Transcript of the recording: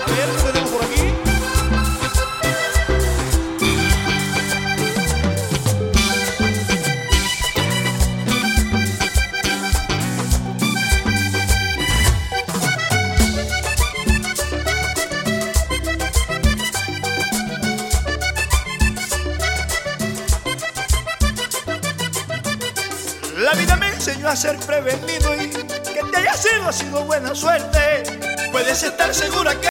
ver, ¿qué tenemos por aquí? La vida me enseñó a ser prevenido y que te haya sido ha sido buena suerte. Puedes estar segura que